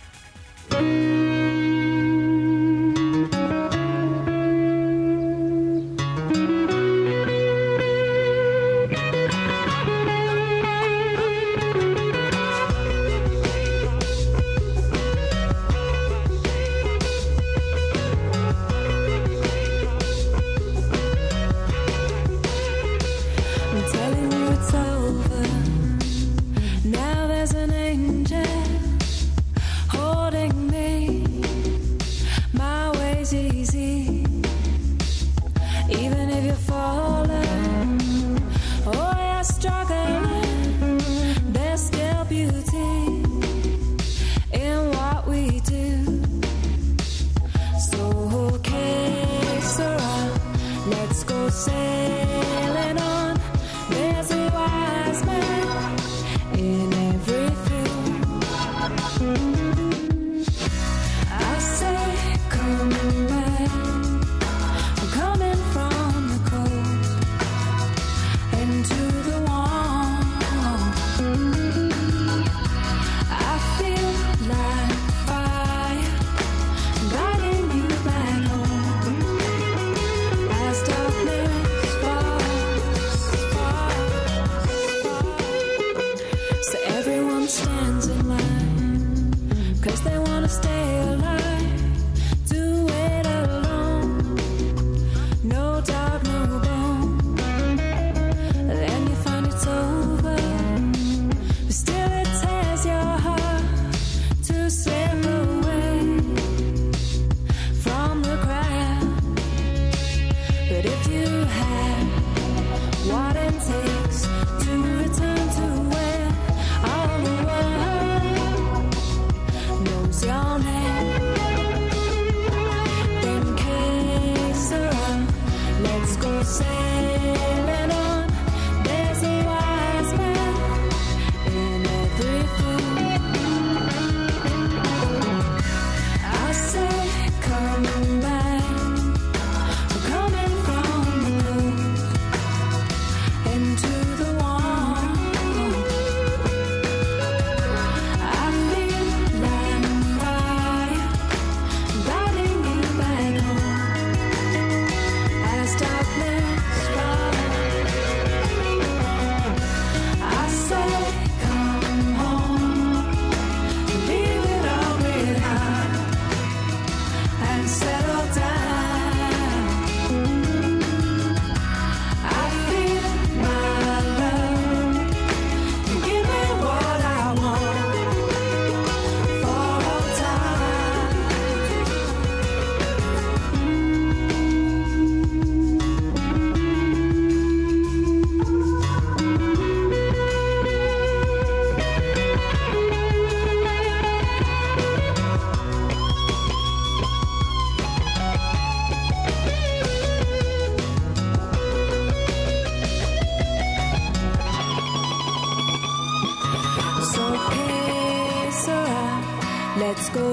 Let's go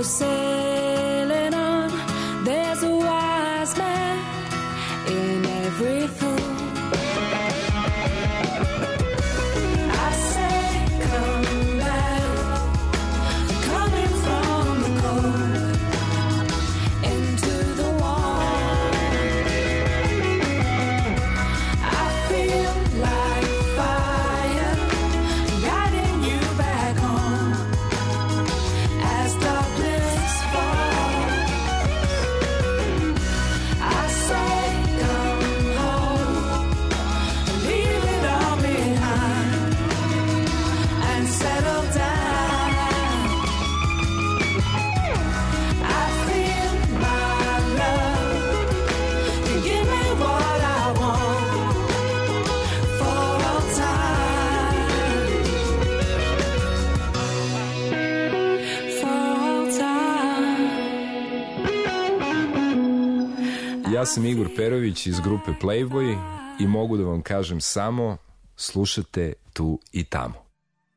sailing on. There's a wise man in every fool. I say, come back, coming from the cold into the warm. I feel like fire guiding you back home as darkness falls. Ja sam Igor Perović iz grupe Playboy i mogu da vam kažem samo slušate tu i tamo.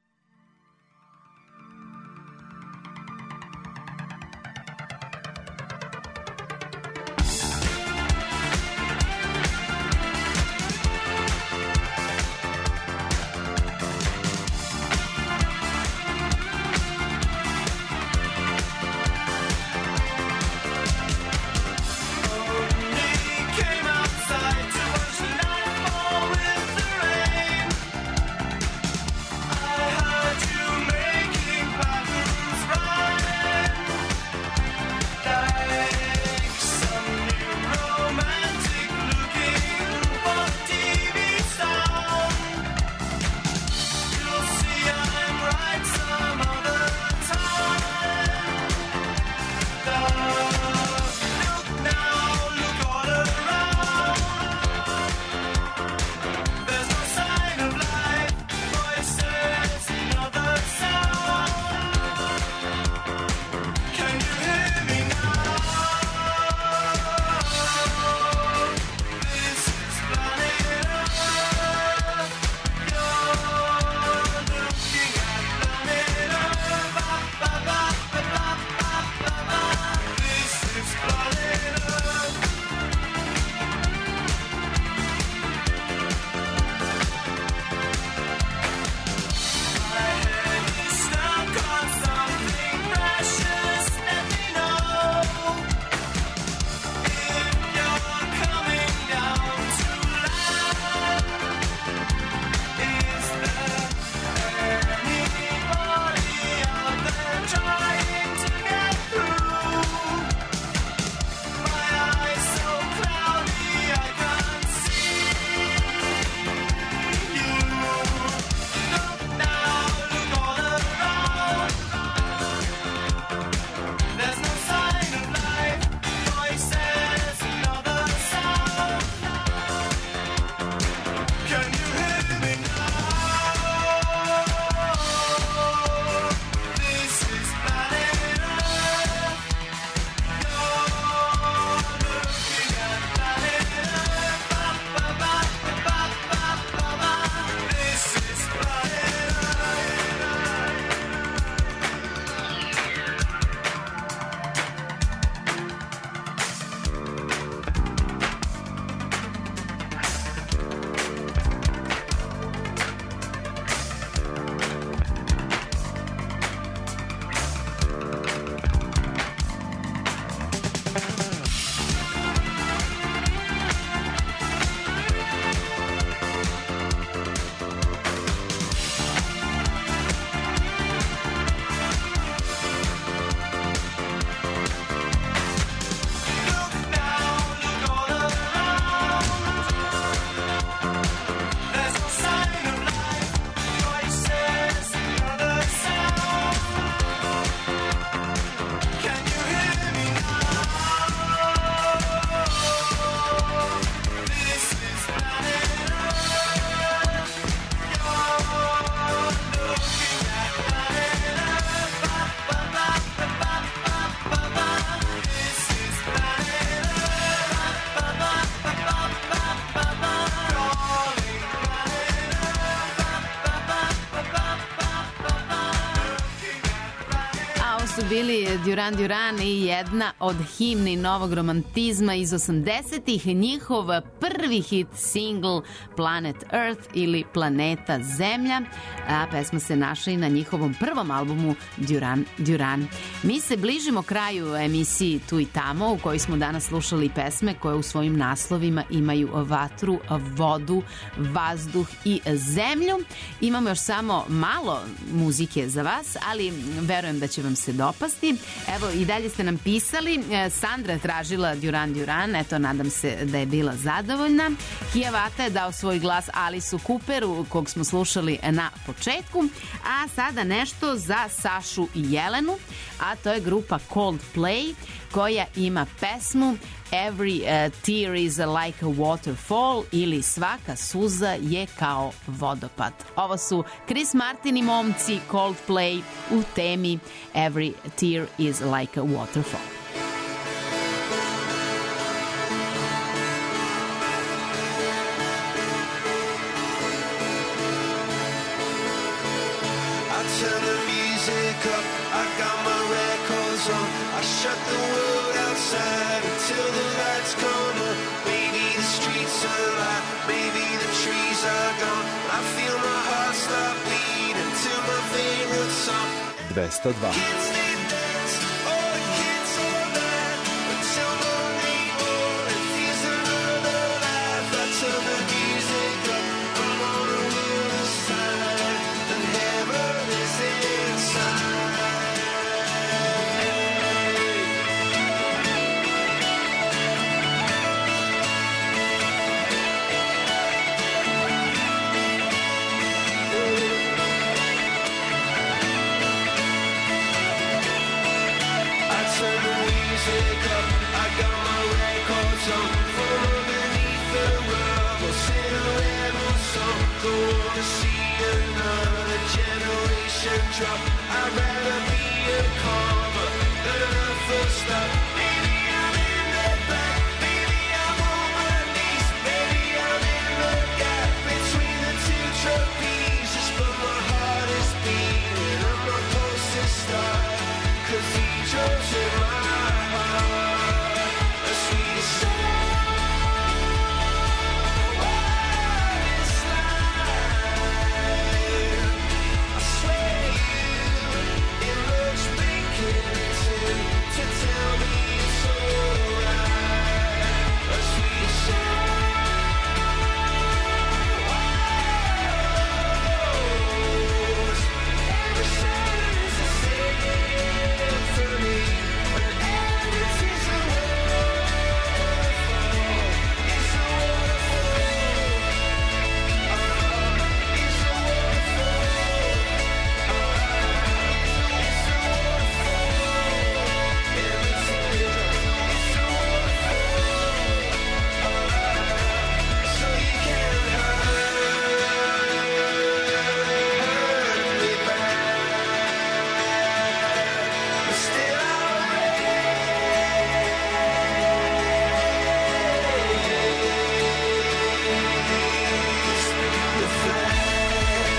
su bili Duran Duran i jedna od himni novog romantizma iz 80-ih, njihov prvi hit single Planet Earth ili Planeta Zemlja, a pesma se našla i na njihovom prvom albumu Duran Duran. Mi se bližimo kraju emisiji Tu i tamo, u kojoj smo danas slušali pesme koje u svojim naslovima imaju vatru, vodu, vazduh i zemlju. Imamo još samo malo muzike za vas, ali verujem da će vam se dopasti. Evo, i dalje ste nam pisali. Sandra je tražila Duran Duran, eto, nadam se da je bila zadovoljna. Kijavata je dao svoj glas Alisu Cooperu, kog smo slušali na početku. A sada nešto za Sašu i Jelenu, a to je grupa Coldplay, koja ima pesmu Every tear is like a waterfall, ili svaka suza je kao vodopad. Ovo su Chris Martin i momci Coldplay u temi Every tear is like a waterfall. up. I got my records on. I shut the world outside until the lights come on. Maybe the streets are alive, maybe the trees are gone. I feel my heart stop beating to my favorite song. 202. Kids they dance, all the kids all that until Monday morning feels another life. I turn the music up, I'm on the other side, and heaven is inside. Turn the music up, I got my records on. From underneath the rug, I'll sing a rebel song. Don't wanna see another generation drop. I'd rather be a comma than a full stop. Maybe I'm in the back, maybe I'm on my knees, maybe I'm in the gap between the two trapezes, but my heart is beating. I'm a posted star. Cathedrals in my heart, a sweet soul. What is life? I swear it looks vacant to tell me it's alright. A sweet soul. Every sentence is a symphony, but every tear's a waterfall. It's a waterfall. It's a waterfall. Every teardrop is a waterfall. So you can hurt me back, but still I'll raise the flag.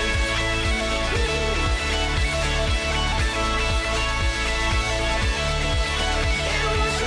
It was a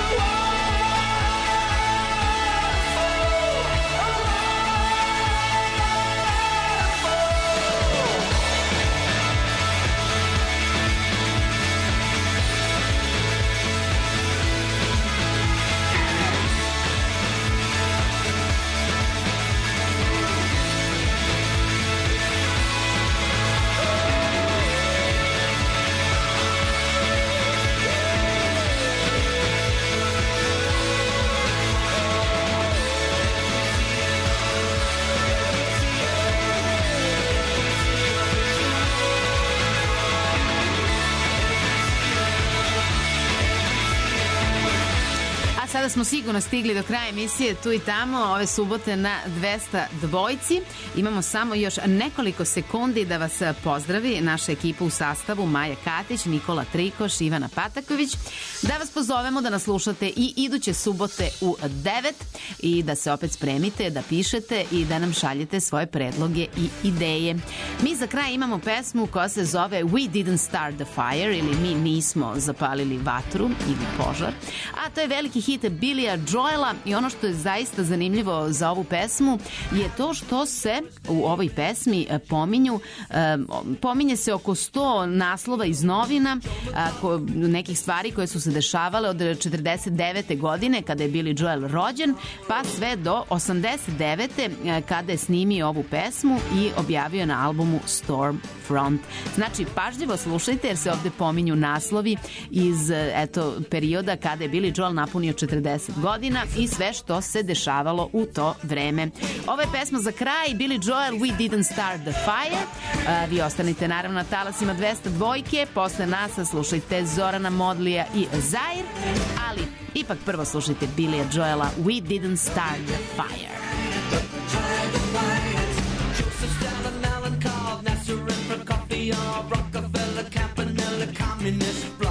Sada smo sigurno stigli do kraja emisije Tu i tamo, ove subote na 202. Imamo samo još nekoliko sekundi da vas pozdravi naša ekipa u sastavu Maja Katić, Nikola Trikoš, Ivana Pataković. Da vas pozovemo da nas slušate i iduće subote u 9 i da se opet spremite, da pišete i da nam šaljete svoje predloge i ideje. Mi za kraj imamo pesmu koja se zove We Didn't Start the Fire ili Mi nismo zapalili vatru ili požar, a to je veliki hit Billya Joela i ono što je zaista zanimljivo za ovu pesmu je to što se u ovoj pesmi pominje se oko 100 naslova iz novina, nekih stvari koje su se dešavale od 49. godine kada je Billy Joel rođen pa sve do 89. kada je snimio ovu pesmu i objavio na albumu Stormfront. Znači pažljivo slušajte jer se ovde pominju naslovi iz perioda kada je Billy Joel napunio 40 godina i sve što se dešavalo u to vreme. Ovo je pesma za kraj, Billy Joel, We Didn't Start the Fire. Vi ostanite naravno na talasima 202. Posle nas slušajte Zorana Modlija i Zair, ali ipak prvo slušajte Billya Joela, We Didn't Start the Fire. Rockefeller, Campanella, communist